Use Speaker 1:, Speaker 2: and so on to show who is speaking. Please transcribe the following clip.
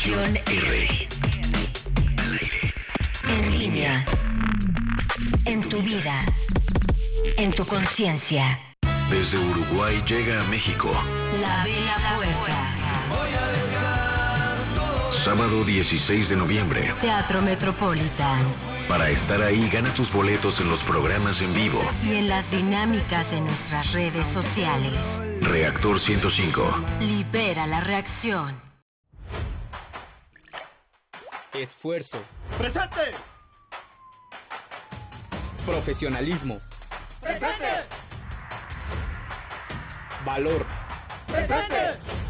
Speaker 1: Reacción R. Al aire. En línea. En tu vida. En tu conciencia.
Speaker 2: Desde Uruguay llega a México.
Speaker 1: La Vela Puerca.
Speaker 2: Sábado 16 de noviembre.
Speaker 1: Teatro Metropolitan.
Speaker 2: Para estar ahí, gana tus boletos en los programas en vivo.
Speaker 1: Y en las dinámicas en nuestras redes sociales.
Speaker 2: Reactor 105.
Speaker 1: Libera la reacción.
Speaker 3: Esfuerzo.
Speaker 4: ¡Presente!
Speaker 3: Profesionalismo.
Speaker 4: ¡Presente!
Speaker 3: Valor.
Speaker 4: ¡Presente!